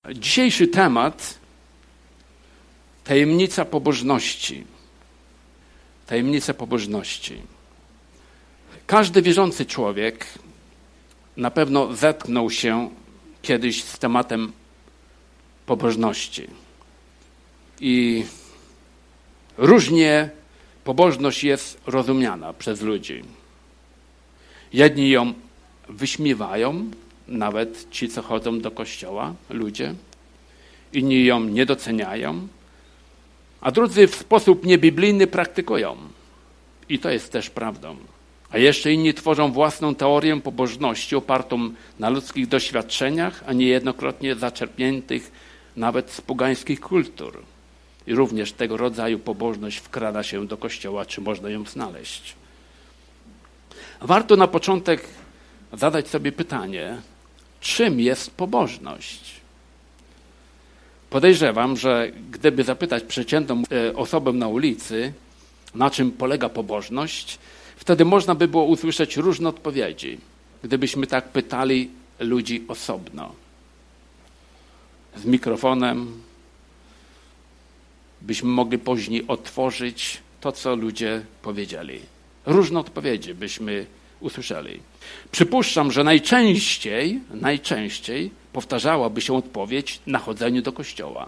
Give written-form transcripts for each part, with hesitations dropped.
Dzisiejszy temat tajemnica pobożności. Tajemnica pobożności. Każdy wierzący człowiek na pewno zetknął się kiedyś z tematem pobożności. I różnie pobożność jest rozumiana przez ludzi. Jedni ją wyśmiewają, nawet ci, co chodzą do kościoła, ludzie. Inni ją nie doceniają, a drudzy w sposób niebiblijny praktykują. I to jest też prawdą. A jeszcze inni tworzą własną teorię pobożności opartą na ludzkich doświadczeniach, a niejednokrotnie zaczerpniętych nawet z pogańskich kultur. I również tego rodzaju pobożność wkrada się do kościoła, czy można ją znaleźć. Warto na początek zadać sobie pytanie, czym jest pobożność? Podejrzewam, że gdyby zapytać przeciętną osobę na ulicy, na czym polega pobożność, wtedy można by było usłyszeć różne odpowiedzi, gdybyśmy tak pytali ludzi osobno. Z mikrofonem byśmy mogli później otworzyć to, co ludzie powiedzieli. Różne odpowiedzi byśmy usłyszeli. Przypuszczam, że najczęściej powtarzałaby się odpowiedź na chodzeniu do kościoła.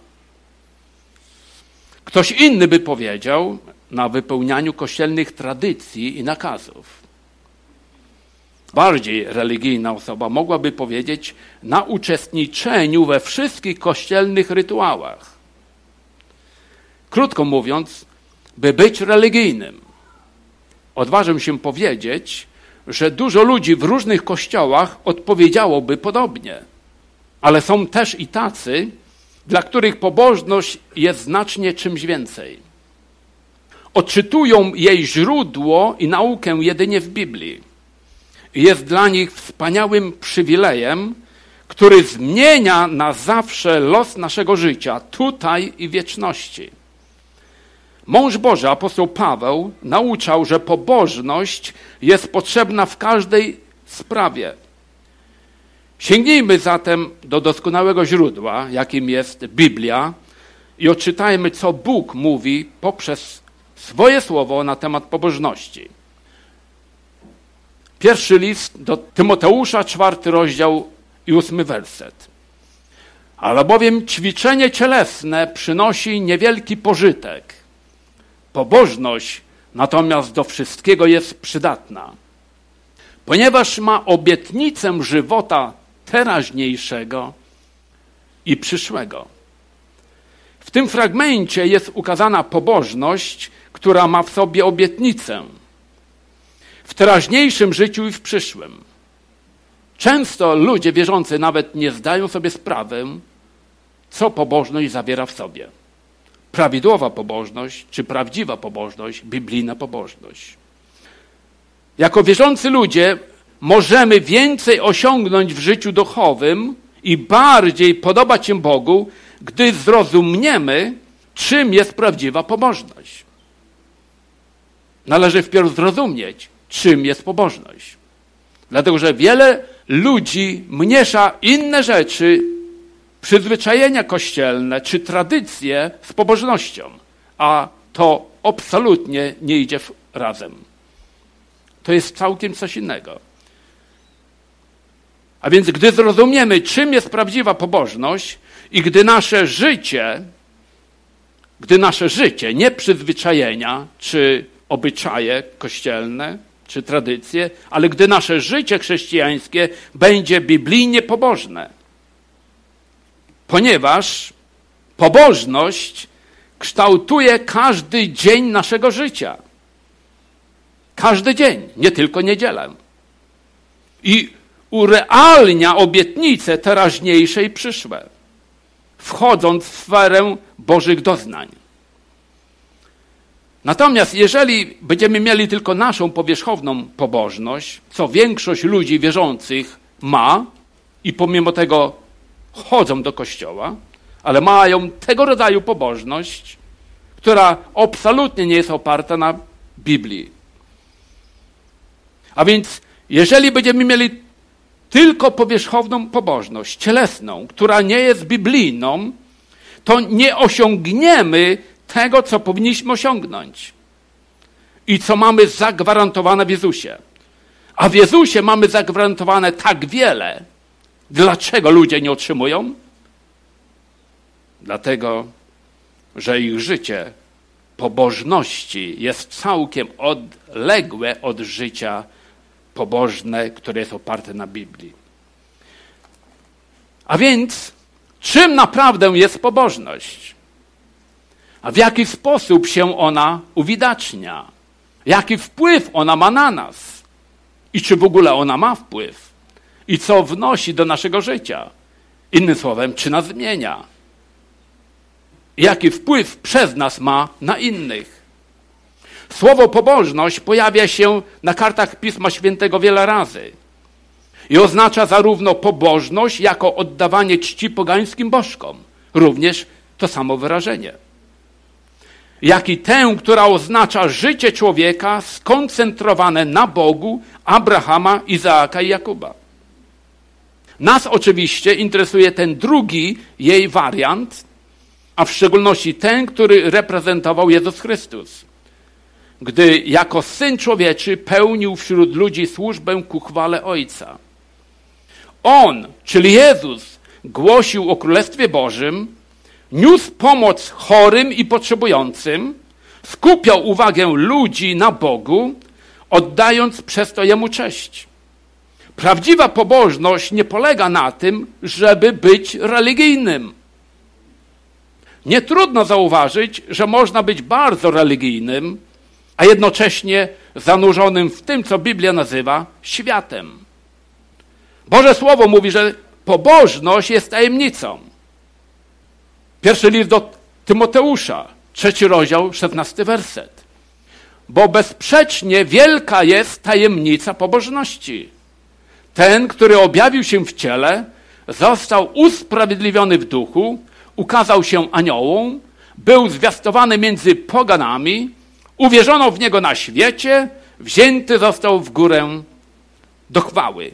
Ktoś inny by powiedział na wypełnianiu kościelnych tradycji i nakazów. Bardziej religijna osoba mogłaby powiedzieć na uczestniczeniu we wszystkich kościelnych rytuałach. Krótko mówiąc, by być religijnym. Odważę się powiedzieć, że dużo ludzi w różnych kościołach odpowiedziałoby podobnie. Ale są też i tacy, dla których pobożność jest znacznie czymś więcej. Odczytują jej źródło i naukę jedynie w Biblii. Jest dla nich wspaniałym przywilejem, który zmienia na zawsze los naszego życia, tutaj i wieczności. Mąż Boży, apostoł Paweł, nauczał, że pobożność jest potrzebna w każdej sprawie. Sięgnijmy zatem do doskonałego źródła, jakim jest Biblia, i odczytajmy, co Bóg mówi poprzez swoje słowo na temat pobożności. Pierwszy list do Tymoteusza, 4 rozdział i 8 werset. Albowiem ćwiczenie cielesne przynosi niewielki pożytek. Pobożność natomiast do wszystkiego jest przydatna, ponieważ ma obietnicę żywota teraźniejszego i przyszłego. W tym fragmencie jest ukazana pobożność, która ma w sobie obietnicę w teraźniejszym życiu i w przyszłym. Często ludzie wierzący nawet nie zdają sobie sprawy, co pobożność zawiera w sobie. Prawidłowa pobożność, czy prawdziwa pobożność, biblijna pobożność. Jako wierzący ludzie możemy więcej osiągnąć w życiu duchowym i bardziej podobać się Bogu, gdy zrozumiemy, czym jest prawdziwa pobożność. Należy wpierw zrozumieć, czym jest pobożność. Dlatego, że wiele ludzi miesza inne rzeczy, przyzwyczajenia kościelne czy tradycje z pobożnością, a to absolutnie nie idzie razem. To jest całkiem coś innego. A więc gdy zrozumiemy, czym jest prawdziwa pobożność i gdy nasze życie, nie przyzwyczajenia czy obyczaje kościelne czy tradycje, ale gdy nasze życie chrześcijańskie będzie biblijnie pobożne, ponieważ pobożność kształtuje każdy dzień naszego życia. Każdy dzień, nie tylko niedzielę. I urealnia obietnice teraźniejsze i przyszłe, wchodząc w sferę Bożych doznań. Natomiast jeżeli będziemy mieli tylko naszą powierzchowną pobożność, co większość ludzi wierzących ma i pomimo tego chodzą do kościoła, ale mają tego rodzaju pobożność, która absolutnie nie jest oparta na Biblii. A więc jeżeli będziemy mieli tylko powierzchowną pobożność, cielesną, która nie jest biblijną, to nie osiągniemy tego, co powinniśmy osiągnąć i co mamy zagwarantowane w Jezusie. A w Jezusie mamy zagwarantowane tak wiele. Dlaczego ludzie nie otrzymują? Dlatego, że ich życie pobożności jest całkiem odległe od życia pobożne, które jest oparte na Biblii. A więc, czym naprawdę jest pobożność? A w jaki sposób się ona uwidacznia? Jaki wpływ ona ma na nas? I czy w ogóle ona ma wpływ? I co wnosi do naszego życia? Innym słowem, czy nas zmienia? Jaki wpływ przez nas ma na innych? Słowo pobożność pojawia się na kartach Pisma Świętego wiele razy i oznacza zarówno pobożność jako oddawanie czci pogańskim bożkom, również to samo wyrażenie, jak i tę, która oznacza życie człowieka skoncentrowane na Bogu, Abrahama, Izaaka i Jakuba. Nas oczywiście interesuje ten drugi jej wariant, a w szczególności ten, który reprezentował Jezus Chrystus, gdy jako Syn Człowieczy pełnił wśród ludzi służbę ku chwale Ojca. On, czyli Jezus, głosił o Królestwie Bożym, niósł pomoc chorym i potrzebującym, skupiał uwagę ludzi na Bogu, oddając przez to Jemu cześć. Prawdziwa pobożność nie polega na tym, żeby być religijnym. Nie trudno zauważyć, że można być bardzo religijnym, a jednocześnie zanurzonym w tym, co Biblia nazywa światem. Boże Słowo mówi, że pobożność jest tajemnicą. Pierwszy list do Tymoteusza, 3 rozdział, 16 werset. Bo bezsprzecznie wielka jest tajemnica pobożności. Ten, który objawił się w ciele, został usprawiedliwiony w duchu, ukazał się aniołom, był zwiastowany między poganami, uwierzono w niego na świecie, wzięty został w górę do chwały.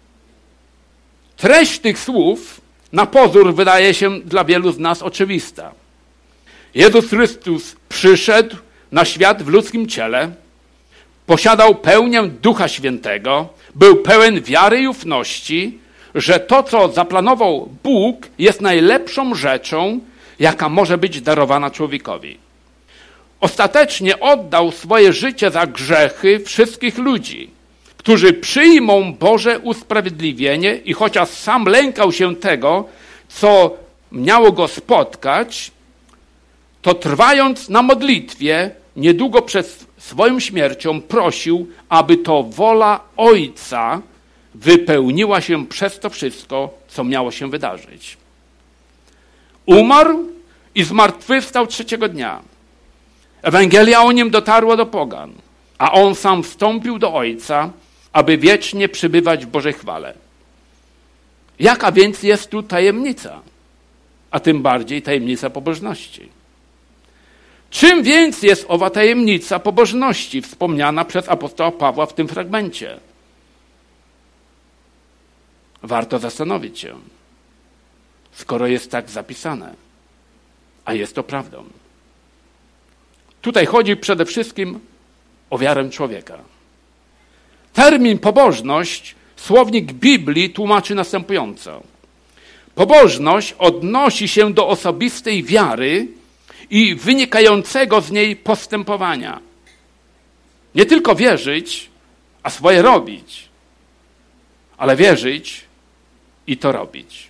Treść tych słów na pozór wydaje się dla wielu z nas oczywista. Jezus Chrystus przyszedł na świat w ludzkim ciele, posiadał pełnię Ducha Świętego, był pełen wiary i ufności, że to, co zaplanował Bóg, jest najlepszą rzeczą, jaka może być darowana człowiekowi. Ostatecznie oddał swoje życie za grzechy wszystkich ludzi, którzy przyjmą Boże usprawiedliwienie i chociaż sam lękał się tego, co miało go spotkać, to trwając na modlitwie, niedługo przed swoją śmiercią prosił, aby to wola Ojca wypełniła się przez to wszystko, co miało się wydarzyć. Umarł i zmartwychwstał 3 dnia. Ewangelia o nim dotarła do pogan, a on sam wstąpił do Ojca, aby wiecznie przebywać w Bożej chwale. Jaka więc jest tu tajemnica? A tym bardziej tajemnica pobożności. Czym więc jest owa tajemnica pobożności wspomniana przez apostoła Pawła w tym fragmencie? Warto zastanowić się, skoro jest tak zapisane, a jest to prawdą. Tutaj chodzi przede wszystkim o wiarę człowieka. Termin pobożność słownik Biblii tłumaczy następująco. Pobożność odnosi się do osobistej wiary i wynikającego z niej postępowania. Nie tylko wierzyć, a swoje robić, ale wierzyć i to robić.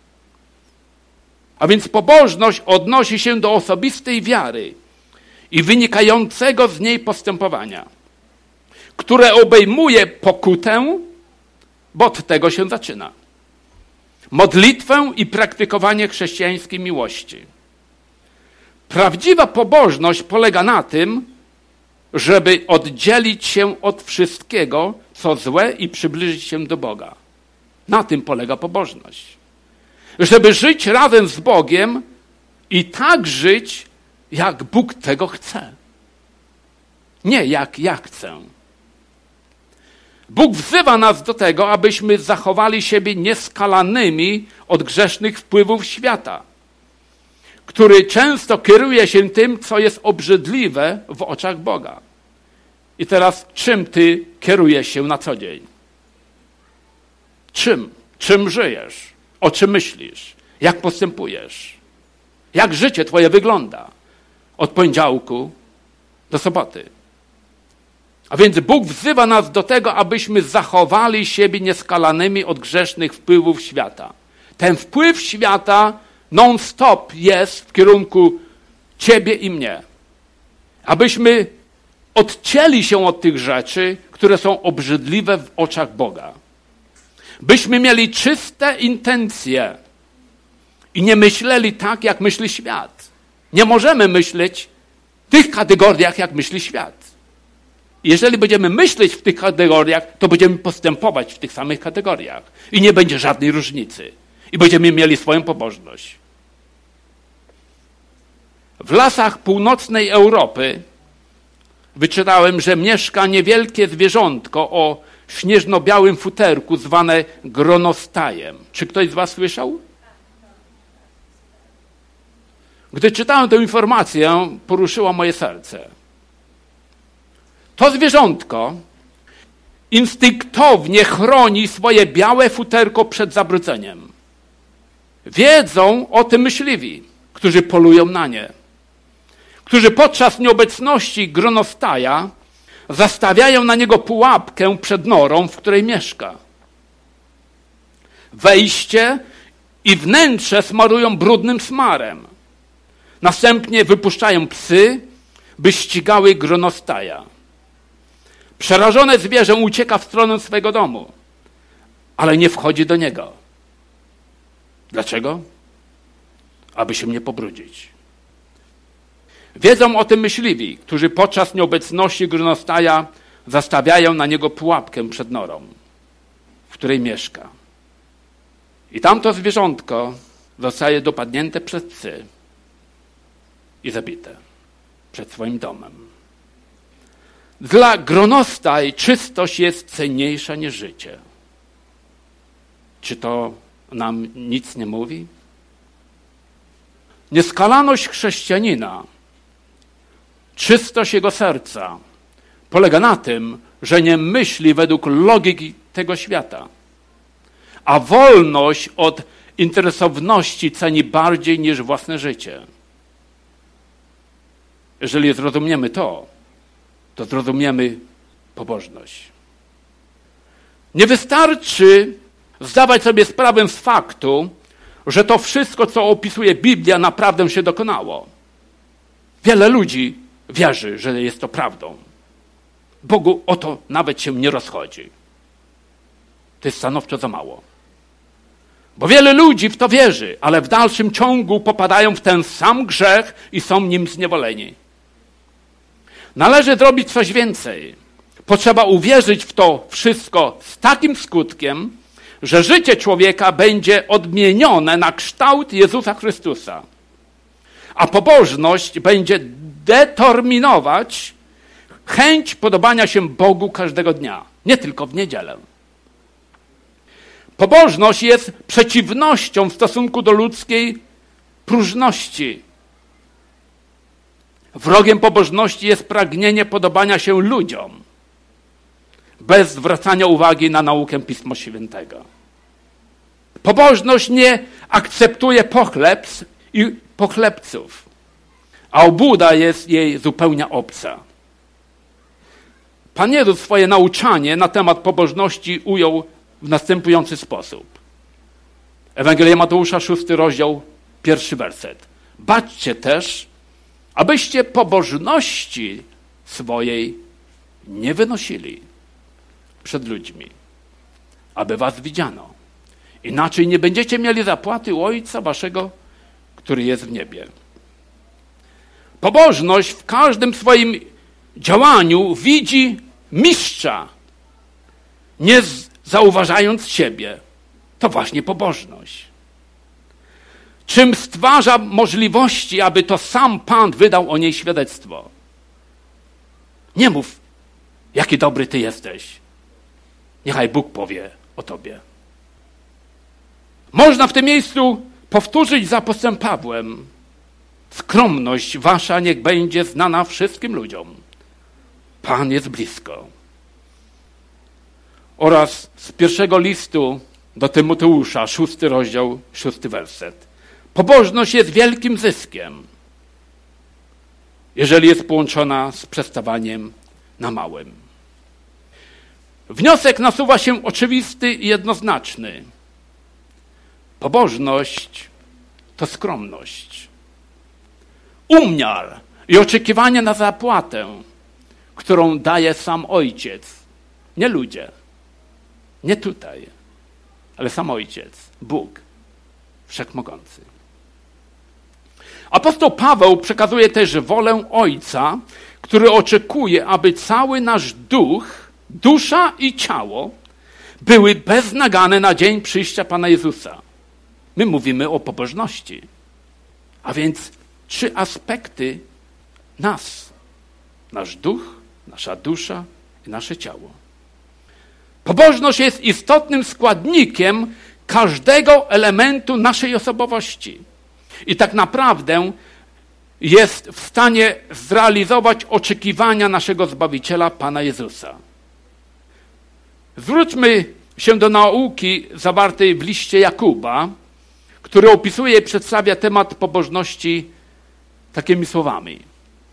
A więc pobożność odnosi się do osobistej wiary i wynikającego z niej postępowania, które obejmuje pokutę, bo od tego się zaczyna. Modlitwę i praktykowanie chrześcijańskiej miłości. Prawdziwa pobożność polega na tym, żeby oddzielić się od wszystkiego, co złe i przybliżyć się do Boga. Na tym polega pobożność. Żeby żyć razem z Bogiem i tak żyć, jak Bóg tego chce. Nie jak ja chcę. Bóg wzywa nas do tego, abyśmy zachowali siebie nieskalanymi od grzesznych wpływów świata, który często kieruje się tym, co jest obrzydliwe w oczach Boga. I teraz, czym ty kierujesz się na co dzień? Czym? Czym żyjesz? O czym myślisz? Jak postępujesz? Jak życie twoje wygląda? Od poniedziałku do soboty. A więc Bóg wzywa nas do tego, abyśmy zachowali siebie nieskalanymi od grzesznych wpływów świata. Ten wpływ świata non-stop jest w kierunku ciebie i mnie. Abyśmy odcięli się od tych rzeczy, które są obrzydliwe w oczach Boga. Byśmy mieli czyste intencje i nie myśleli tak, jak myśli świat. Nie możemy myśleć w tych kategoriach, jak myśli świat. Jeżeli będziemy myśleć w tych kategoriach, to będziemy postępować w tych samych kategoriach. I nie będzie żadnej różnicy. I będziemy mieli swoją pobożność. W lasach północnej Europy wyczytałem, że mieszka niewielkie zwierzątko o śnieżno-białym futerku zwane gronostajem. Czy ktoś z was słyszał? Gdy czytałem tę informację, poruszyło moje serce. To zwierzątko instynktownie chroni swoje białe futerko przed zabrudzeniem. Wiedzą o tym myśliwi, którzy polują na nie, którzy podczas nieobecności gronostaja zastawiają na niego pułapkę przed norą, w której mieszka. Wejście i wnętrze smarują brudnym smarem. Następnie wypuszczają psy, by ścigały gronostaja. Przerażone zwierzę ucieka w stronę swego domu, ale nie wchodzi do niego. Dlaczego? Aby się nie pobrudzić. Wiedzą o tym myśliwi, którzy podczas nieobecności gronostaja zastawiają na niego pułapkę przed norą, w której mieszka. I tamto zwierzątko zostaje dopadnięte przez psy i zabite przed swoim domem. Dla gronostaj czystość jest cenniejsza niż życie. Czy to nam nic nie mówi? Nieskalaność chrześcijanina, czystość jego serca polega na tym, że nie myśli według logiki tego świata, a wolność od interesowności ceni bardziej niż własne życie. Jeżeli zrozumiemy to zrozumiemy pobożność. Nie wystarczy zdawać sobie sprawę z faktu, że to wszystko, co opisuje Biblia, naprawdę się dokonało. Wiele ludzi wierzy, że jest to prawdą. Bogu o to nawet się nie rozchodzi. To jest stanowczo za mało. Bo wiele ludzi w to wierzy, ale w dalszym ciągu popadają w ten sam grzech i są nim zniewoleni. Należy zrobić coś więcej. Potrzeba uwierzyć w to wszystko z takim skutkiem, że życie człowieka będzie odmienione na kształt Jezusa Chrystusa. A pobożność będzie determinować chęć podobania się Bogu każdego dnia, nie tylko w niedzielę. Pobożność jest przeciwnością w stosunku do ludzkiej próżności. Wrogiem pobożności jest pragnienie podobania się ludziom, bez zwracania uwagi na naukę Pisma Świętego. Pobożność nie akceptuje pochlebstw i pochlebców, a obłuda jest jej zupełnie obca. Pan Jezus swoje nauczanie na temat pobożności ujął w następujący sposób. Ewangelia Mateusza, 6 rozdział, 1 werset. Baczcie też, abyście pobożności swojej nie wynosili przed ludźmi, aby was widziano. Inaczej nie będziecie mieli zapłaty u Ojca waszego, który jest w niebie. Pobożność w każdym swoim działaniu widzi mistrza, nie zauważając siebie. To właśnie pobożność. Czym stwarza możliwości, aby to sam Pan wydał o niej świadectwo. Nie mów, jaki dobry ty jesteś. niechaj Bóg powie o tobie. Można w tym miejscu powtórzyć za apostołem Pawłem: skromność wasza niech będzie znana wszystkim ludziom. Pan jest blisko. Oraz z pierwszego listu do Tymoteusza, 6 rozdział, 6 werset. Pobożność jest wielkim zyskiem, jeżeli jest połączona z przestawaniem na małym. Wniosek nasuwa się oczywisty i jednoznaczny. Pobożność to skromność. Umiar i oczekiwanie na zapłatę, którą daje sam Ojciec. Nie ludzie. Nie tutaj. Ale sam Ojciec. Bóg. Wszechmogący. Apostoł Paweł przekazuje też wolę Ojca, który oczekuje, aby cały nasz duch, dusza i ciało były beznagane na dzień przyjścia Pana Jezusa. My mówimy o pobożności. A więc 3 aspekty nas. Nasz duch, nasza dusza i nasze ciało. Pobożność jest istotnym składnikiem każdego elementu naszej osobowości. I tak naprawdę jest w stanie zrealizować oczekiwania naszego Zbawiciela, Pana Jezusa. Zwróćmy się do nauki zawartej w liście Jakuba, który opisuje i przedstawia temat pobożności takimi słowami.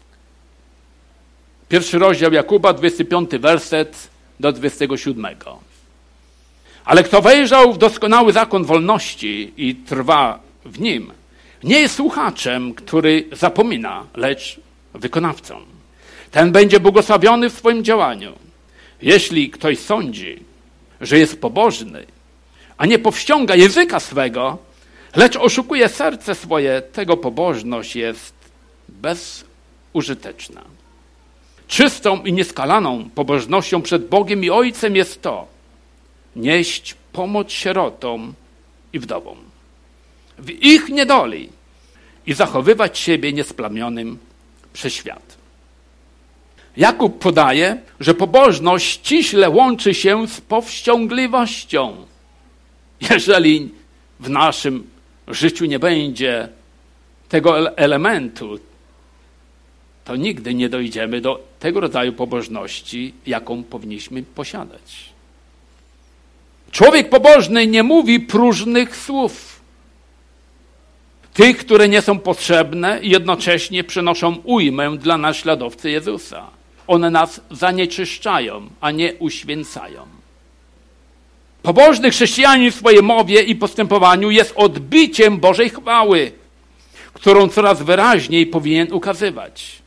1 rozdział Jakuba, 25 werset do 27. Ale kto wejrzał w doskonały zakon wolności i trwa w nim, nie jest słuchaczem, który zapomina, lecz wykonawcą. Ten będzie błogosławiony w swoim działaniu. Jeśli ktoś sądzi, że jest pobożny, a nie powściąga języka swego, lecz oszukuje serce swoje, tego pobożność jest bezużyteczna. Czystą i nieskalaną pobożnością przed Bogiem i Ojcem jest to: nieść pomoc sierotom i wdowom w ich niedoli i zachowywać siebie niesplamionym przez świat. Jakub podaje, że pobożność ściśle łączy się z powściągliwością. Jeżeli w naszym życiu nie będzie tego elementu, to nigdy nie dojdziemy do tego rodzaju pobożności, jaką powinniśmy posiadać. Człowiek pobożny nie mówi próżnych słów. Tych, które nie są potrzebne i jednocześnie przynoszą ujmę dla naśladowcy Jezusa. One nas zanieczyszczają, a nie uświęcają. Pobożny chrześcijanin w swojej mowie i postępowaniu jest odbiciem Bożej chwały, którą coraz wyraźniej powinien ukazywać.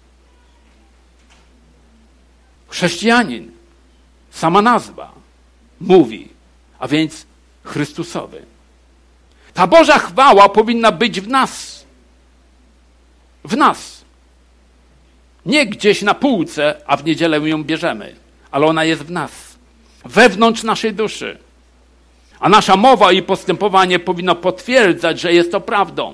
Chrześcijanin, sama nazwa, mówi, a więc Chrystusowy. Ta Boża chwała powinna być w nas. W nas. Nie gdzieś na półce, a w niedzielę ją bierzemy, ale ona jest w nas. Wewnątrz naszej duszy. A nasza mowa i postępowanie powinno potwierdzać, że jest to prawdą.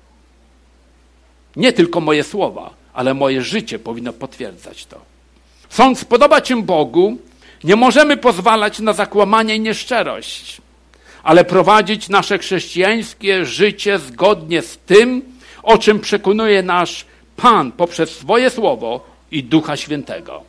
Nie tylko moje słowa, ale moje życie powinno potwierdzać to. Chcąc podobać się Bogu, nie możemy pozwalać na zakłamanie i nieszczerość, ale prowadzić nasze chrześcijańskie życie zgodnie z tym, o czym przekonuje nasz Pan poprzez swoje Słowo i Ducha Świętego.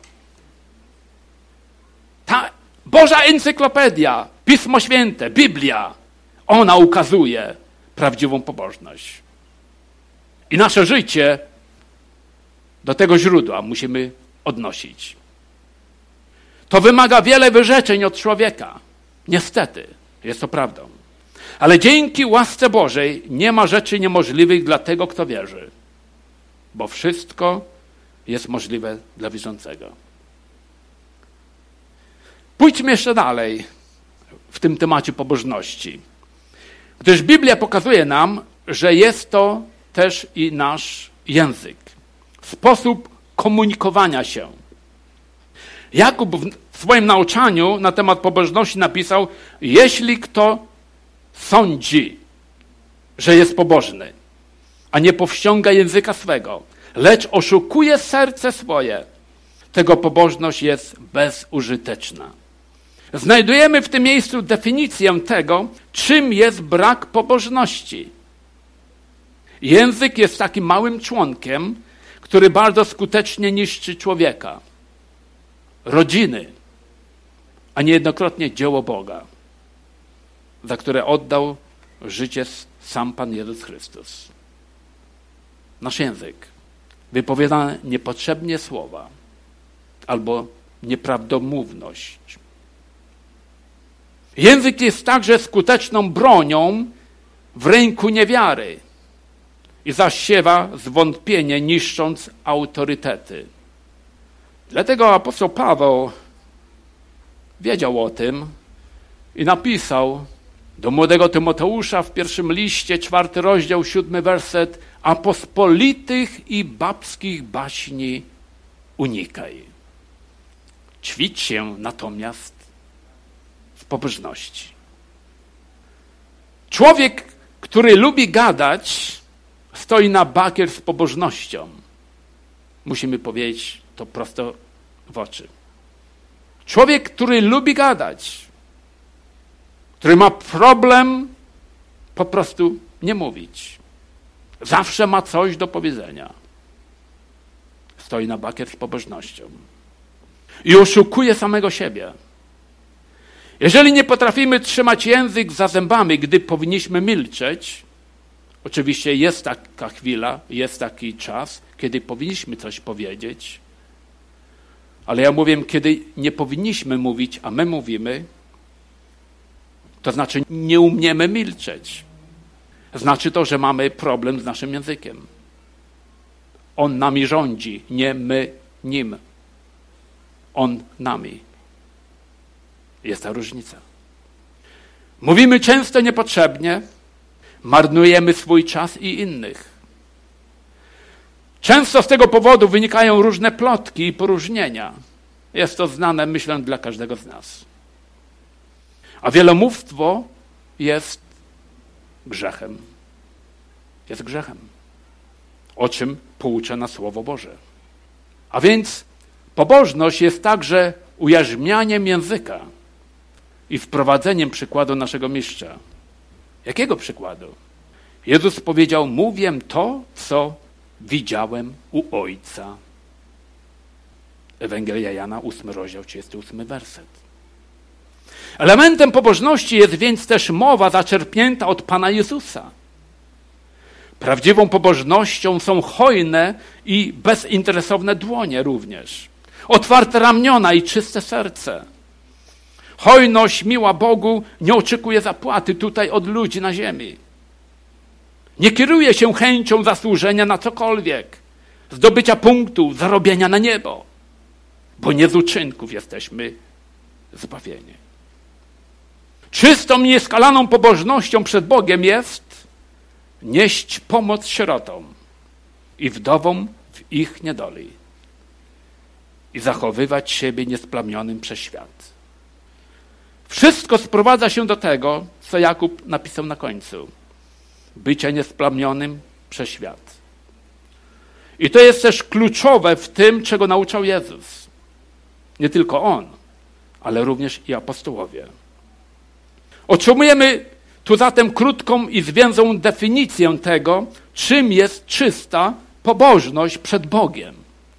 Ta Boża encyklopedia, Pismo Święte, Biblia, ona ukazuje prawdziwą pobożność. I nasze życie do tego źródła musimy odnosić. To wymaga wiele wyrzeczeń od człowieka. Niestety, jest to prawdą. Ale dzięki łasce Bożej nie ma rzeczy niemożliwych dla tego, kto wierzy. Bo wszystko jest możliwe dla wierzącego. Pójdźmy jeszcze dalej w tym temacie pobożności. Gdyż Biblia pokazuje nam, że jest to też i nasz język. Sposób komunikowania się. Jakub w swoim nauczaniu na temat pobożności napisał: jeśli kto sądzi, że jest pobożny, a nie powściąga języka swego, lecz oszukuje serce swoje, tego pobożność jest bezużyteczna. znajdujemy w tym miejscu definicję tego, czym jest brak pobożności. Język jest takim małym członkiem, który bardzo skutecznie niszczy człowieka, rodziny, a niejednokrotnie dzieło Boga, za które oddał życie sam Pan Jezus Chrystus. Nasz język wypowiada niepotrzebnie słowa albo nieprawdomówność. Język jest także skuteczną bronią w ręku niewiary i zasiewa zwątpienie, niszcząc autorytety. Dlatego apostoł Paweł wiedział o tym i napisał do młodego Tymoteusza w pierwszym liście, 4 rozdział, 7 werset: a pospolitych i babskich baśni unikaj. Ćwicz się natomiast w pobożności. Człowiek, który lubi gadać, stoi na bakier z pobożnością. Musimy powiedzieć to prosto w oczy. Człowiek, który lubi gadać, który ma problem po prostu nie mówić, zawsze ma coś do powiedzenia, stoi na bakier z pobożnością i oszukuje samego siebie. Jeżeli nie potrafimy trzymać język za zębami, gdy powinniśmy milczeć, oczywiście jest taka chwila, jest taki czas, kiedy powinniśmy coś powiedzieć, ale ja mówię, kiedy nie powinniśmy mówić, a my mówimy, to znaczy nie umiemy milczeć. Znaczy to, że mamy problem z naszym językiem. On nami rządzi, nie my nim. On nami. Jest ta różnica. Mówimy często niepotrzebnie, marnujemy swój czas i innych. Często z tego powodu wynikają różne plotki i poróżnienia. Jest to znane, myślę, dla każdego z nas. A wielomówstwo jest grzechem. Jest grzechem. O czym poucza nas Słowo Boże. A więc pobożność jest także ujarzmianiem języka i wprowadzeniem przykładu naszego mistrza. Jakiego przykładu? Jezus powiedział: mówię to, co widziałem u Ojca. Ewangelia Jana, 8 rozdział, 38 werset. Elementem pobożności jest więc też mowa zaczerpnięta od Pana Jezusa. Prawdziwą pobożnością są hojne i bezinteresowne dłonie również. Otwarte ramiona i czyste serce. Hojność miła Bogu nie oczekuje zapłaty tutaj od ludzi na ziemi. Nie kieruje się chęcią zasłużenia na cokolwiek, zdobycia punktów, zarobienia na niebo, bo nie z uczynków jesteśmy zbawieni. Czystą i nieskalaną pobożnością przed Bogiem jest nieść pomoc sierotom i wdowom w ich niedoli i zachowywać siebie niesplamionym przez świat. Wszystko sprowadza się do tego, co Jakub napisał na końcu. Bycie niesplamionym przez świat. I to jest też kluczowe w tym, czego nauczał Jezus. Nie tylko On, ale również i apostołowie. Otrzymujemy tu zatem krótką i zwięzłą definicję tego, czym jest czysta pobożność przed Bogiem.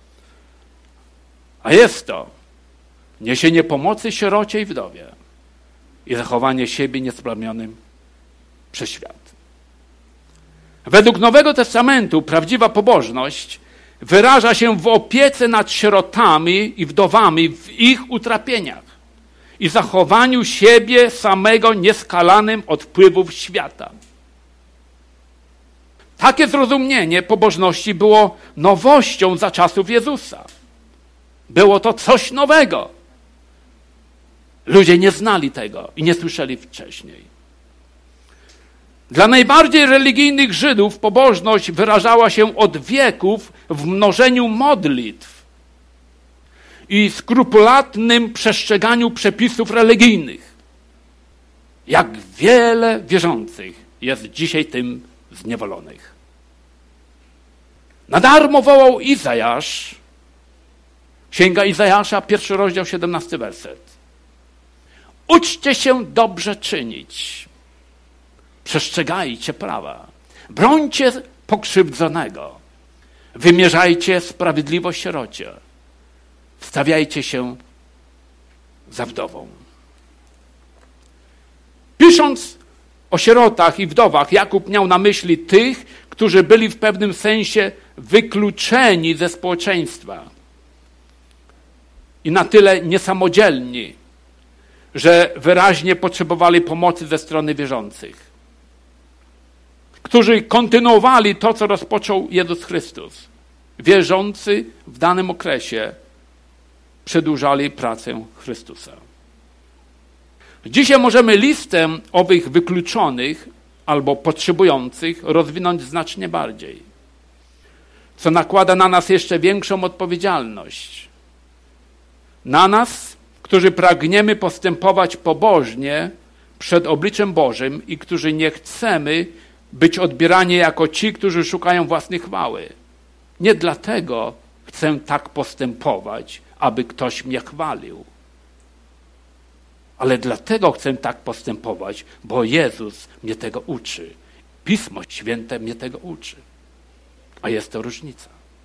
A jest to niesienie pomocy sierocie i wdowie i zachowanie siebie niesplamionym przez świat. Według Nowego Testamentu prawdziwa pobożność wyraża się w opiece nad sierotami i wdowami w ich utrapieniach i zachowaniu siebie samego nieskalanym od wpływów świata. Takie zrozumienie pobożności było nowością za czasów Jezusa. Było to coś nowego. Ludzie nie znali tego i nie słyszeli wcześniej. Dla najbardziej religijnych Żydów pobożność wyrażała się od wieków w mnożeniu modlitw i skrupulatnym przestrzeganiu przepisów religijnych. Jak wiele wierzących jest dzisiaj tym zniewolonych. Na darmo wołał Izajasz, Księga Izajasza, 1 rozdział, 17 werset. Uczcie się dobrze czynić. Przestrzegajcie prawa. Brońcie pokrzywdzonego. Wymierzajcie sprawiedliwość sierocie. Wstawiajcie się za wdową. Pisząc o sierotach i wdowach, Jakub miał na myśli tych, którzy byli w pewnym sensie wykluczeni ze społeczeństwa i na tyle niesamodzielni, że wyraźnie potrzebowali pomocy ze strony wierzących, którzy kontynuowali to, co rozpoczął Jezus Chrystus. Wierzący w danym okresie przedłużali pracę Chrystusa. Dzisiaj możemy listę owych wykluczonych albo potrzebujących rozwinąć znacznie bardziej, co nakłada na nas jeszcze większą odpowiedzialność. Na nas, którzy pragniemy postępować pobożnie przed obliczem Bożym i którzy nie chcemy być odbierani jako ci, którzy szukają własnej chwały. Nie dlatego chcę tak postępować, aby ktoś mnie chwalił. Ale dlatego chcę tak postępować, bo Jezus mnie tego uczy. Pismo Święte mnie tego uczy. A jest to różnica.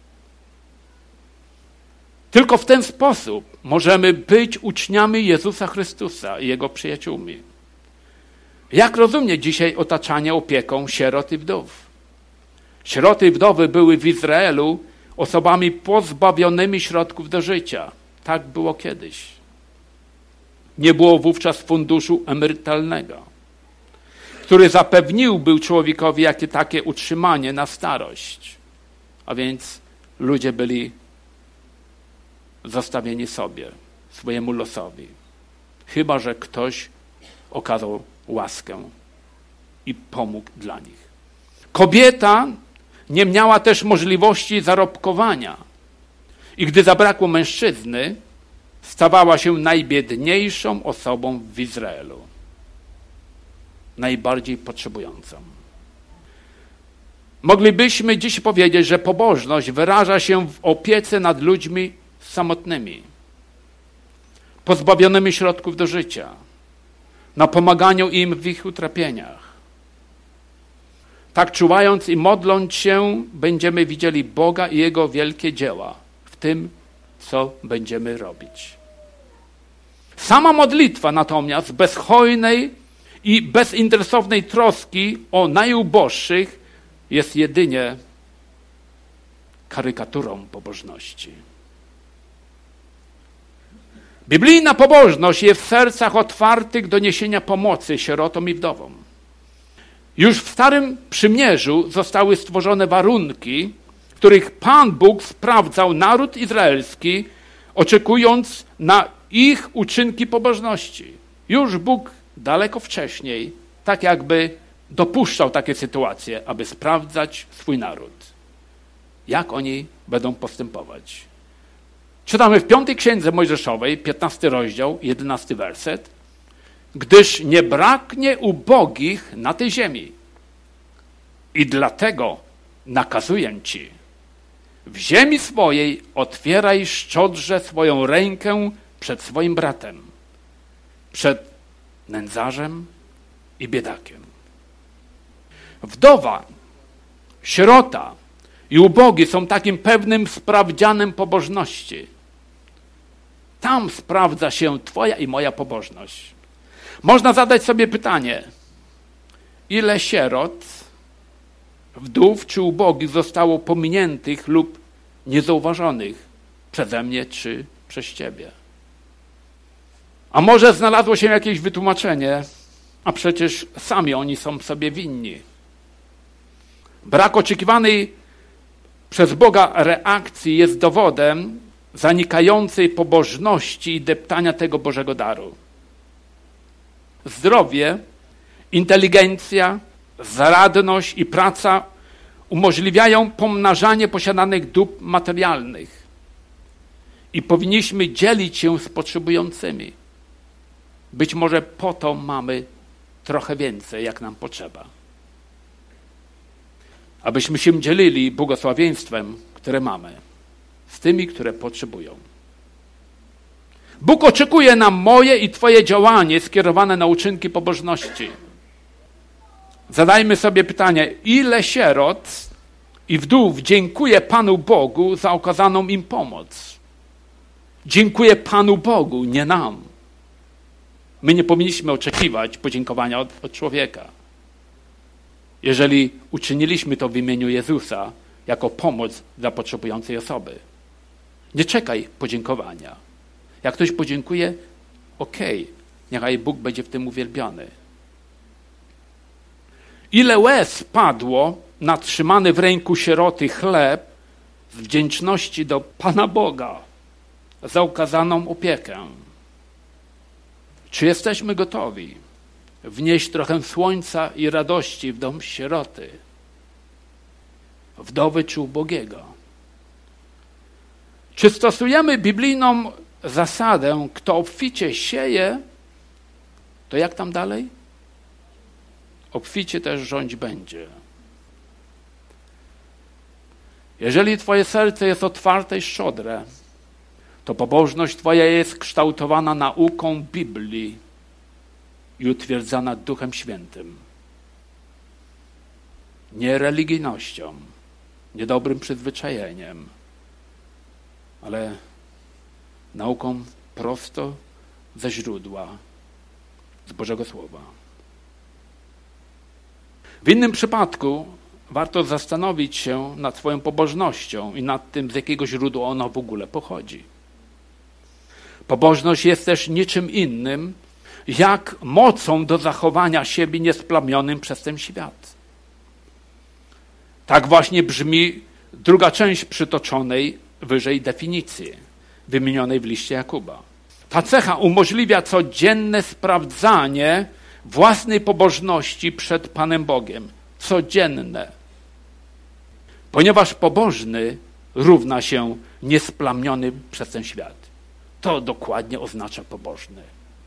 Tylko w ten sposób możemy być uczniami Jezusa Chrystusa i Jego przyjaciółmi. Jak rozumie dzisiaj otaczanie opieką sierot i wdów? Sieroty i wdowy były w Izraelu osobami pozbawionymi środków do życia. Tak było kiedyś. Nie było wówczas funduszu emerytalnego, który zapewniłby człowiekowi takie utrzymanie na starość. A więc ludzie byli zostawieni sobie, swojemu losowi. Chyba że ktoś okazał łaskę i pomógł dla nich. Kobieta nie miała też możliwości zarobkowania. I gdy zabrakło mężczyzny, stawała się najbiedniejszą osobą w Izraelu. Najbardziej potrzebującą. Moglibyśmy dziś powiedzieć, że pobożność wyraża się w opiece nad ludźmi samotnymi, pozbawionymi środków do życia, na pomaganiu im w ich utrapieniach. Tak czuwając i modląc się, będziemy widzieli Boga i Jego wielkie dzieła w tym, co będziemy robić. Sama modlitwa natomiast bez hojnej i bezinteresownej troski o najuboższych jest jedynie karykaturą pobożności. Biblijna pobożność jest w sercach otwartych do niesienia pomocy sierotom i wdowom. Już w Starym Przymierzu zostały stworzone warunki, w których Pan Bóg sprawdzał naród izraelski, oczekując na ich uczynki pobożności. Już Bóg daleko wcześniej tak jakby dopuszczał takie sytuacje, aby sprawdzać swój naród. Jak oni będą postępować. Czytamy w 5 Księdze Mojżeszowej, 15 rozdział, 11 werset. Gdyż nie braknie ubogich na tej ziemi. I dlatego nakazuję ci, w ziemi swojej otwieraj szczodrze swoją rękę przed swoim bratem, przed nędzarzem i biedakiem. Wdowa, sierota i ubogi są takim pewnym sprawdzianem pobożności. Tam sprawdza się twoja i moja pobożność. Można zadać sobie pytanie, ile sierot, wdów czy ubogich zostało pominiętych lub niezauważonych przeze mnie czy przez ciebie. A może znalazło się jakieś wytłumaczenie, a przecież sami oni są sobie winni. Brak oczekiwanej przez Boga reakcji jest dowodem zanikającej pobożności i deptania tego Bożego daru. Zdrowie, inteligencja, zaradność i praca umożliwiają pomnażanie posiadanych dóbr materialnych i powinniśmy dzielić się z potrzebującymi. Być może po to mamy trochę więcej, jak nam potrzeba. Abyśmy się dzielili błogosławieństwem, które mamy, z tymi, które potrzebują. Bóg oczekuje na moje i Twoje działanie skierowane na uczynki pobożności. Zadajmy sobie pytanie, ile sierot i wdów dziękuję Panu Bogu za okazaną im pomoc? Dziękuję Panu Bogu, nie nam. My nie powinniśmy oczekiwać podziękowania od człowieka. Jeżeli uczyniliśmy to w imieniu Jezusa jako pomoc dla potrzebującej osoby. Nie czekaj podziękowania. Jak ktoś podziękuje, okej, niechaj Bóg będzie w tym uwielbiony. Ile łez padło na trzymany w ręku sieroty chleb z wdzięczności do Pana Boga za okazaną opiekę. Czy jesteśmy gotowi wnieść trochę słońca i radości w dom sieroty, wdowy czy ubogiego? Czy stosujemy biblijną zasadę, kto obficie sieje, to jak tam dalej? Obficie też rządź będzie. Jeżeli Twoje serce jest otwarte i szczodre, to pobożność Twoja jest kształtowana nauką Biblii i utwierdzana Duchem Świętym. Nie religijnością, nie dobrym przyzwyczajeniem, ale nauką prosto ze źródła, z Bożego Słowa. W innym przypadku warto zastanowić się nad swoją pobożnością i nad tym, z jakiego źródła ona w ogóle pochodzi. Pobożność jest też niczym innym, jak mocą do zachowania siebie niesplamionym przez ten świat. Tak właśnie brzmi druga część przytoczonej wyżej definicji, wymienionej w liście Jakuba. Ta cecha umożliwia codzienne sprawdzanie własnej pobożności przed Panem Bogiem. Codzienne. Ponieważ pobożny równa się niesplamiony przez ten świat. To dokładnie oznacza pobożny.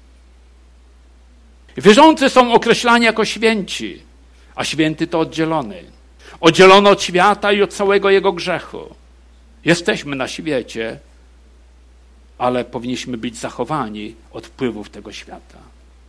Wierzący są określani jako święci, a święty to oddzielony. Oddzielony od świata i od całego jego grzechu. Jesteśmy na świecie, ale powinniśmy być zachowani od wpływów tego świata.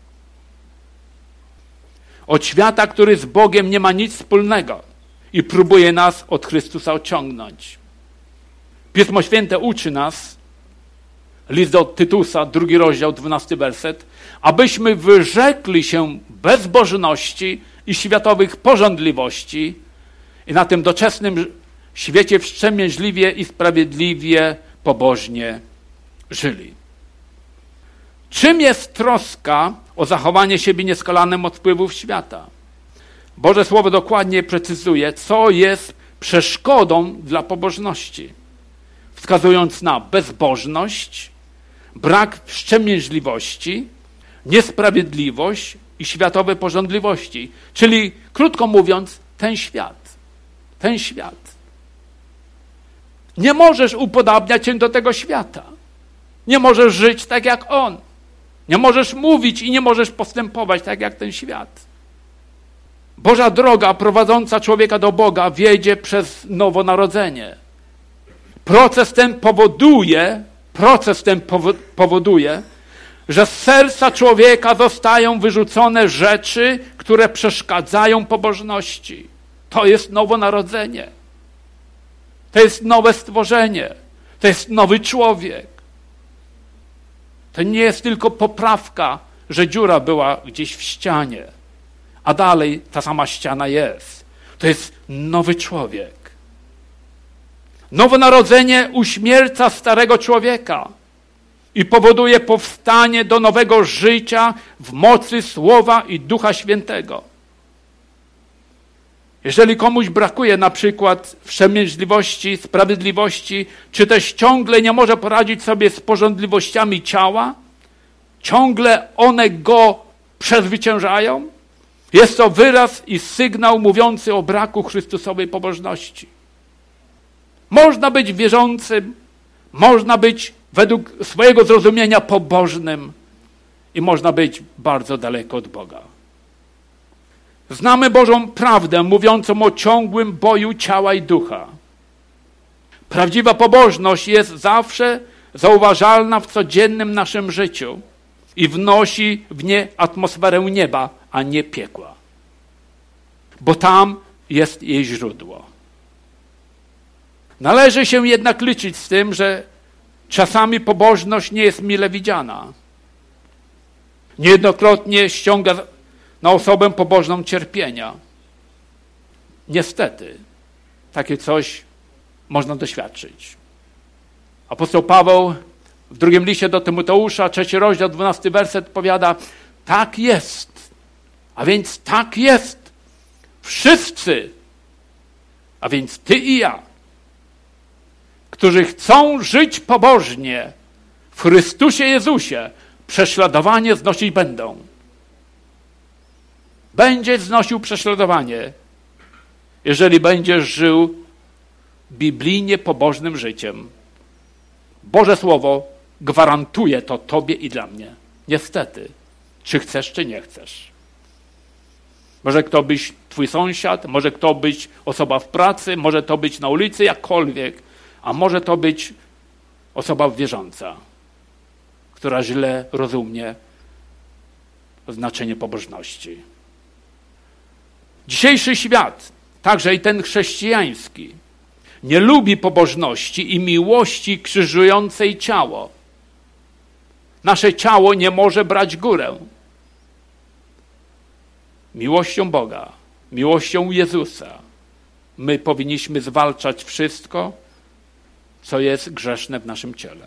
Od świata, który z Bogiem nie ma nic wspólnego i próbuje nas od Chrystusa odciągnąć. Pismo Święte uczy nas, list do Tytusa, 2 rozdział, 12 werset, abyśmy wyrzekli się bezbożności i światowych pożądliwości i na tym doczesnym świecie wstrzemięźliwie i sprawiedliwie, pobożnie żyli. Czym jest troska o zachowanie siebie nieskalanym od wpływów świata? Boże Słowo dokładnie precyzuje, co jest przeszkodą dla pobożności, wskazując na bezbożność, brak wstrzemięźliwości, niesprawiedliwość i światowe pożądliwości. Czyli, krótko mówiąc, ten świat. Ten świat. Nie możesz upodabniać się do tego świata. Nie możesz żyć tak jak on. Nie możesz mówić i nie możesz postępować tak jak ten świat. Boża droga prowadząca człowieka do Boga wiedzie przez nowonarodzenie. Proces ten powoduje, że z serca człowieka zostają wyrzucone rzeczy, które przeszkadzają pobożności. To jest nowonarodzenie. To jest nowe stworzenie. To jest nowy człowiek. To nie jest tylko poprawka, że dziura była gdzieś w ścianie, a dalej ta sama ściana jest. To jest nowy człowiek. Nowonarodzenie uśmierca starego człowieka i powoduje powstanie do nowego życia w mocy Słowa i Ducha Świętego. Jeżeli komuś brakuje na przykład wstrzemięźliwości, sprawiedliwości, czy też ciągle nie może poradzić sobie z pożądliwościami ciała, ciągle one go przezwyciężają, jest to wyraz i sygnał mówiący o braku Chrystusowej pobożności. Można być wierzącym, można być według swojego zrozumienia pobożnym i można być bardzo daleko od Boga. Znamy Bożą prawdę mówiącą o ciągłym boju ciała i ducha. Prawdziwa pobożność jest zawsze zauważalna w codziennym naszym życiu i wnosi w nie atmosferę nieba, a nie piekła. Bo tam jest jej źródło. Należy się jednak liczyć z tym, że czasami pobożność nie jest mile widziana. Niejednokrotnie ściąga na osobę pobożną cierpienia. Niestety, takie coś można doświadczyć. Apostoł Paweł w drugim liście do Tymoteusza, 3 rozdział, 12 werset powiada: tak jest, a więc tak jest. Wszyscy, a więc ty i ja, którzy chcą żyć pobożnie w Chrystusie Jezusie, prześladowanie znosić będą. Będziesz znosił prześladowanie, jeżeli będziesz żył biblijnie pobożnym życiem. Boże Słowo gwarantuje to tobie i dla mnie. Niestety, czy chcesz, czy nie chcesz. Może to być twój sąsiad, może to być osoba w pracy, może to być na ulicy, jakkolwiek, a może to być osoba wierząca, która źle rozumie znaczenie pobożności. Dzisiejszy świat, także i ten chrześcijański, nie lubi pobożności i miłości krzyżującej ciało. Nasze ciało nie może brać górę. Miłością Boga, miłością Jezusa my powinniśmy zwalczać wszystko, co jest grzeszne w naszym ciele.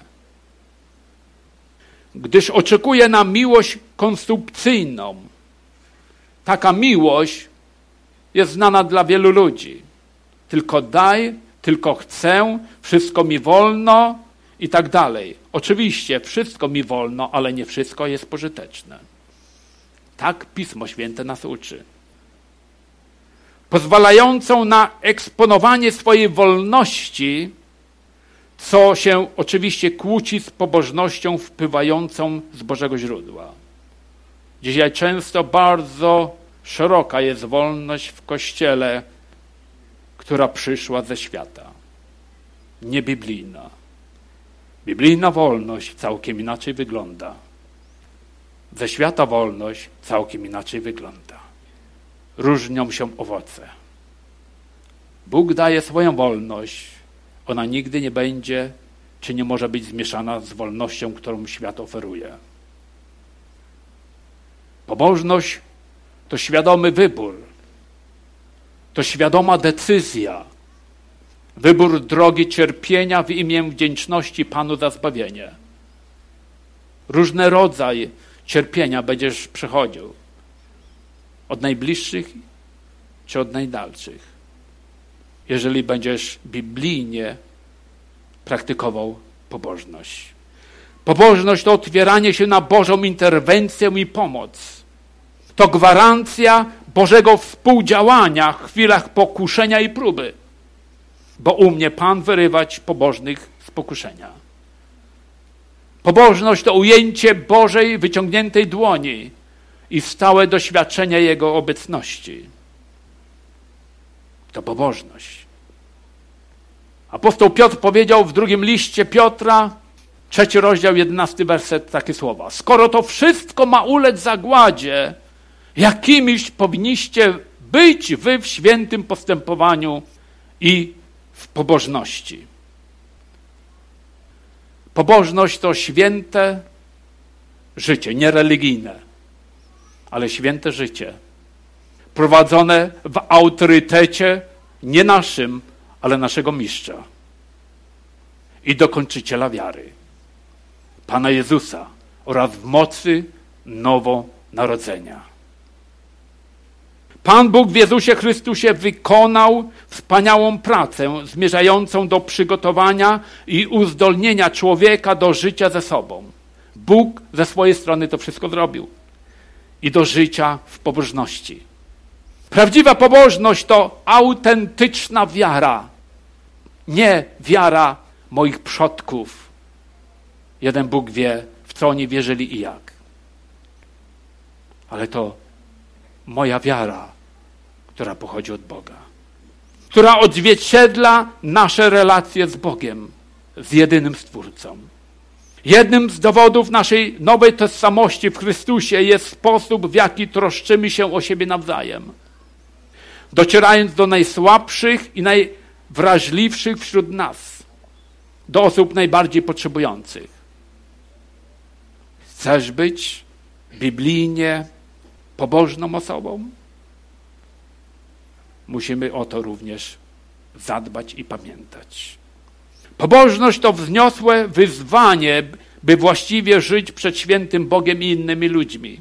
Gdyż oczekuje na miłość konsumpcyjną. Taka miłość jest znana dla wielu ludzi. Tylko daj, tylko chcę, wszystko mi wolno i tak dalej. Oczywiście wszystko mi wolno, ale nie wszystko jest pożyteczne. Tak Pismo Święte nas uczy. Pozwalającą na eksponowanie swojej wolności, co się oczywiście kłóci z pobożnością wpływającą z Bożego źródła. Dzisiaj często bardzo szeroka jest wolność w Kościele, która przyszła ze świata. Niebiblijna. Biblijna wolność całkiem inaczej wygląda. Ze świata wolność całkiem inaczej wygląda. Różnią się owoce. Bóg daje swoją wolność. Ona nigdy nie będzie, czy nie może być zmieszana z wolnością, którą świat oferuje. Pobożność to świadomy wybór. To świadoma decyzja. Wybór drogi cierpienia w imię wdzięczności Panu za zbawienie. Różne rodzaje cierpienia będziesz przechodził. Od najbliższych czy od najdalszych. Jeżeli będziesz biblijnie praktykował pobożność. Pobożność to otwieranie się na Bożą interwencję i pomoc. To gwarancja Bożego współdziałania w chwilach pokuszenia i próby. Bo umie Pan wyrywać pobożnych z pokuszenia. Pobożność to ujęcie Bożej wyciągniętej dłoni i stałe doświadczenie Jego obecności. To pobożność. Apostoł Piotr powiedział w drugim liście Piotra, 3 rozdział, 11 werset, takie słowa. Skoro to wszystko ma ulec zagładzie, jakimiś powinniście być wy w świętym postępowaniu i w pobożności. Pobożność to święte życie, nie religijne, ale święte życie. Prowadzone w autorytecie nie naszym, ale naszego mistrza i dokończyciela wiary, Pana Jezusa, oraz w mocy nowonarodzenia. Pan Bóg w Jezusie Chrystusie wykonał wspaniałą pracę zmierzającą do przygotowania i uzdolnienia człowieka do życia ze sobą. Bóg ze swojej strony to wszystko zrobił. I do życia w pobożności. Prawdziwa pobożność to autentyczna wiara. Nie wiara moich przodków. Jeden Bóg wie, w co oni wierzyli i jak. Ale to moja wiara, która pochodzi od Boga. Która odzwierciedla nasze relacje z Bogiem, z jedynym Stwórcą. Jednym z dowodów naszej nowej tożsamości w Chrystusie jest sposób, w jaki troszczymy się o siebie nawzajem. Docierając do najsłabszych i najwrażliwszych wśród nas, do osób najbardziej potrzebujących. Chcesz być biblijnie pobożną osobą? Musimy o to również zadbać i pamiętać. Pobożność to wzniosłe wyzwanie, by właściwie żyć przed świętym Bogiem i innymi ludźmi.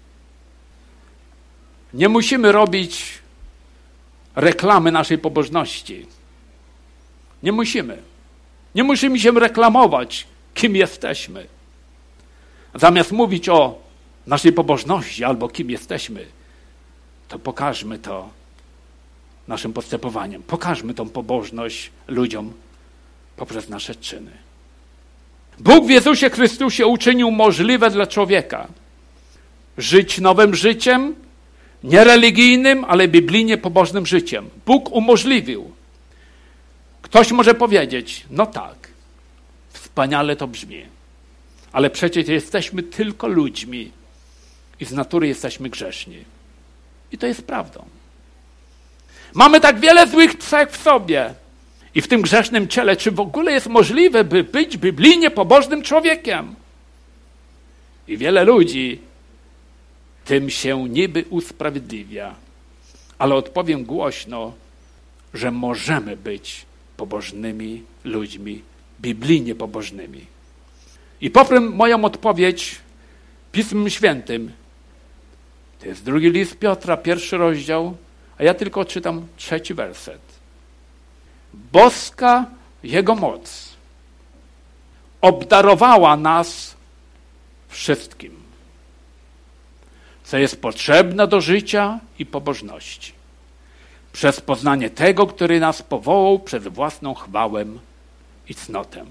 Nie musimy robić reklamy naszej pobożności. Nie musimy. Nie musimy się reklamować, kim jesteśmy. Zamiast mówić o naszej pobożności albo kim jesteśmy, to pokażmy to naszym postępowaniem. Pokażmy tą pobożność ludziom poprzez nasze czyny. Bóg w Jezusie Chrystusie uczynił możliwe dla człowieka żyć nowym życiem, nie religijnym, ale biblijnie pobożnym życiem. Bóg umożliwił. Ktoś może powiedzieć, no tak, wspaniale to brzmi, ale przecież jesteśmy tylko ludźmi i z natury jesteśmy grzeszni. I to jest prawdą. Mamy tak wiele złych cech w sobie i w tym grzesznym ciele. Czy w ogóle jest możliwe, by być biblijnie pobożnym człowiekiem? I wiele ludzi tym się niby usprawiedliwia. Ale odpowiem głośno, że możemy być pobożnymi ludźmi, biblijnie pobożnymi. I poprę moją odpowiedź Pismem Świętym. To jest 2 list Piotra, 1 rozdział, a ja tylko czytam 3 werset. Boska Jego moc obdarowała nas wszystkim, co jest potrzebne do życia i pobożności, przez poznanie tego, który nas powołał przez własną chwałę i cnotę.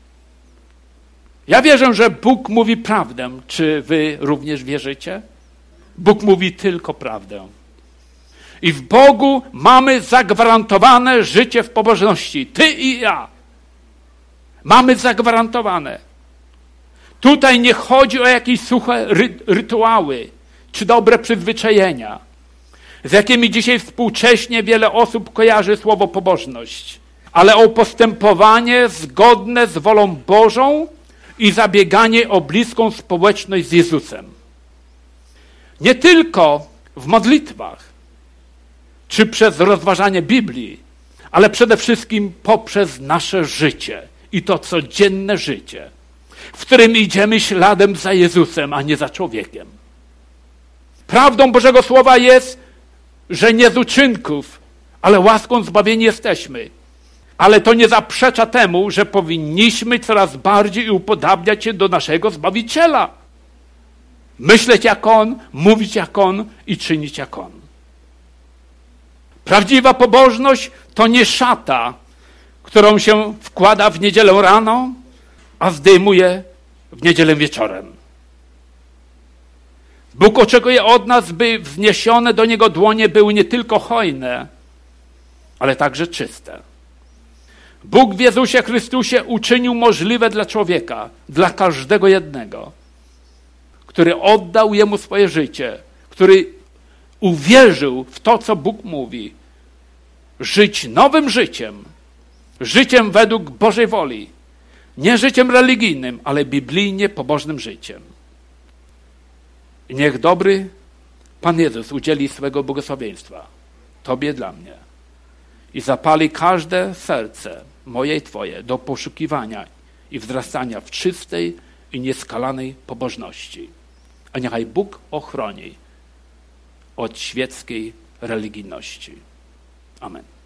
Ja wierzę, że Bóg mówi prawdę. Czy wy również wierzycie? Bóg mówi tylko prawdę. I w Bogu mamy zagwarantowane życie w pobożności. Ty i ja. Mamy zagwarantowane. Tutaj nie chodzi o jakieś suche rytuały czy dobre przyzwyczajenia, z jakimi dzisiaj współcześnie wiele osób kojarzy słowo pobożność, ale o postępowanie zgodne z wolą Bożą i zabieganie o bliską społeczność z Jezusem. Nie tylko w modlitwach, czy przez rozważanie Biblii, ale przede wszystkim poprzez nasze życie i to codzienne życie, w którym idziemy śladem za Jezusem, a nie za człowiekiem. Prawdą Bożego Słowa jest, że nie z uczynków, ale łaską zbawieni jesteśmy. Ale to nie zaprzecza temu, że powinniśmy coraz bardziej upodabniać się do naszego Zbawiciela. Myśleć jak On, mówić jak On i czynić jak On. Prawdziwa pobożność to nie szata, którą się wkłada w niedzielę rano, a zdejmuje w niedzielę wieczorem. Bóg oczekuje od nas, by wzniesione do Niego dłonie były nie tylko hojne, ale także czyste. Bóg w Jezusie Chrystusie uczynił możliwe dla człowieka, dla każdego jednego, który oddał Jemu swoje życie, który uwierzył w to, co Bóg mówi, żyć nowym życiem, życiem według Bożej woli, nie życiem religijnym, ale biblijnie pobożnym życiem. I niech dobry Pan Jezus udzieli swego błogosławieństwa Tobie, dla mnie i zapali każde serce moje i Twoje do poszukiwania i wzrastania w czystej i nieskalanej pobożności. A niechaj Bóg ochroni od świeckiej religijności. Amen.